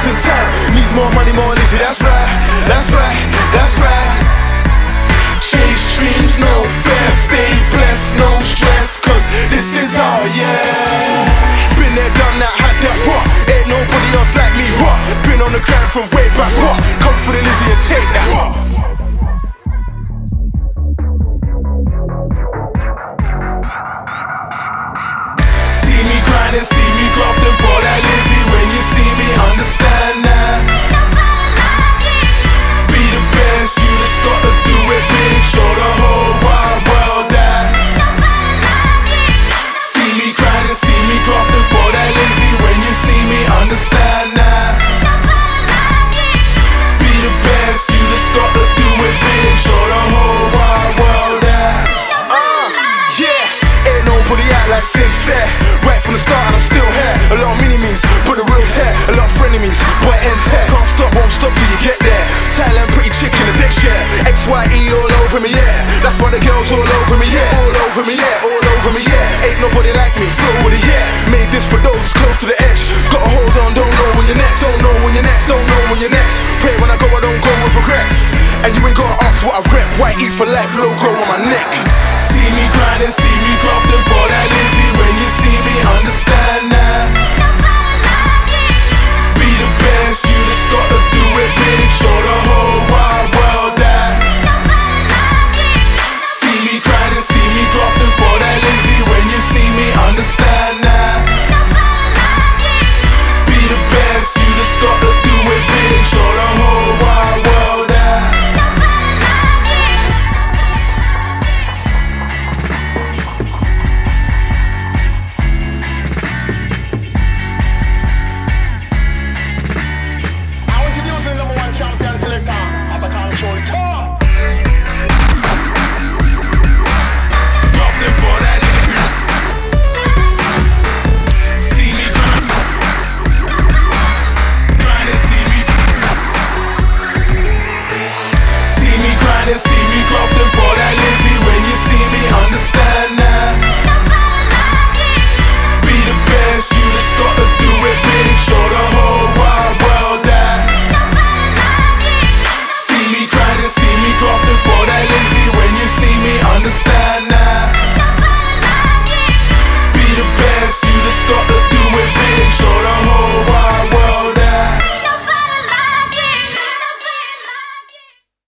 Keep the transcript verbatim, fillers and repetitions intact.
decent time. Needs more money, more Lizzie, that's right, that's right, that's right. Chase dreams, no fear, stay blessed, no stress, cause this is all, yeah. Been there, done that, had that, what? Ain't nobody else like me, what? Been on the grind from way back, what? Come for the Lizzie and take that, what? See me grinding, see me grafting for that Lizzie. When you see me, understand that. Be the best, you just gotta do it big. Show the whole wide world that. See me grinding, see me grafting for that Lizzie. When you see me, understand that. Be the best, you just gotta do it big. Show the whole wide world that. Uh, yeah, ain't nobody act like sincere. Right from the start and I'm still here. A lot of mini-me's, but the real's here. A lot of frenemies, but it ends here. Can't stop, won't stop till you get there. Thailand, pretty chick in the dick chair. X Y E all over me, yeah. That's why the girls all over me, yeah. All over me, yeah, all over me, yeah. Ain't nobody like me, flow with it, yeah. Made this for those close to the edge. Gotta hold on, don't know when you're next. Don't know when you're next, don't know when you're next. Pray when I go, I don't go with regrets. And you ain't gotta ask what I rep. Y E for life, logo on my neck. See me grinding, see me grafting for that Lizzie. When you see me,